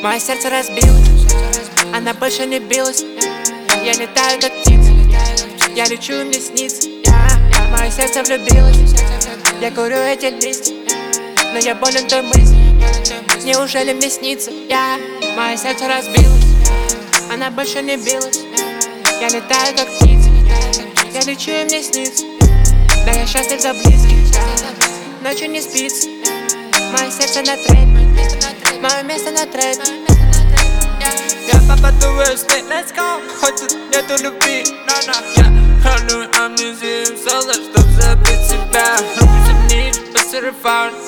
Мое сердце разбилось, она больше не билась. Я летаю как птица, я лечу и мне снится. Мое сердце влюбилось, я курю эти листья, но я болен той мыслью. Неужели мне снится? Мое сердце разбилось, она больше не билась. Я летаю как птица, я лечу и мне снится. Да я счастлив за близких, ночью не спится. Мое сердце на трэпе, мое место на трэпе. Я попадаю сны, let's go. Хоть тут нету любви, я храню амнезию в соло, чтоб забыть себя. Руки ниже по сарафану,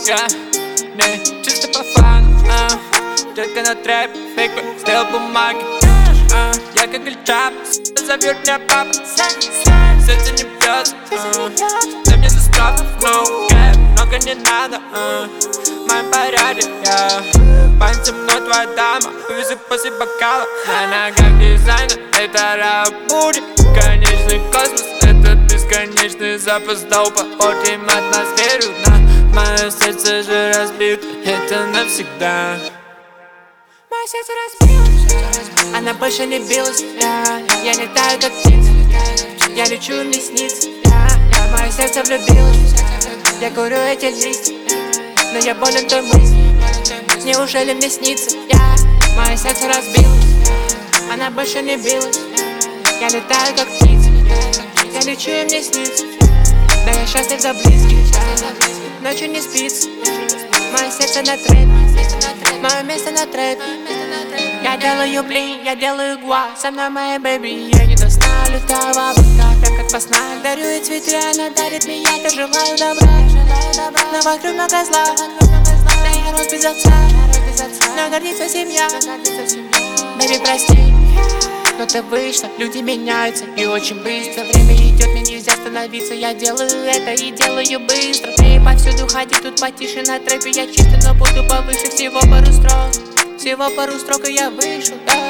не чисто по фану. Только на трэп, фейк, сделал бумаги. Я как Ильчап, зовет меня папа. Сердце не бьется, дай мне за справку, no cap. Много не надо, в моем порядке, память со мной твоя дама, увезу после бокала. На ногах дизайнер, это рабуди. Конечный космос, это бесконечный запас доупа. Портим атмосферу, мое сердце же разбито, это навсегда. Мое сердце разбилось, она больше не билась. Я летаю как птица, я лечу и мне снится. Мое сердце влюбилось, я курю эти листья, но я болен той мыслью. Неужели мне снится? Мое сердце разбилось, она больше не билась. Я летаю как птица, я лечу и мне снится. Да я счастлив за близких, ночью не спится. Мое сердце на трэпе, мое место на трэпе. Я делаю блин, я делаю гуа, со мной моя бэби. Я не достану того облака, прям как во снах. Дарю ей цветы, она дарит мне, я желаю добра. Но вокруг много зла, да я рос без отца, но гордится семья. Бэби, прости, но ты вышла, люди меняются и очень быстро. Время идет, мне нельзя остановиться. Я делаю это и делаю быстро. Ты повсюду ходи, тут потише на трэпе. Я чисто, но буду повыше, всего пару строк. Всего пару строк и я вышел,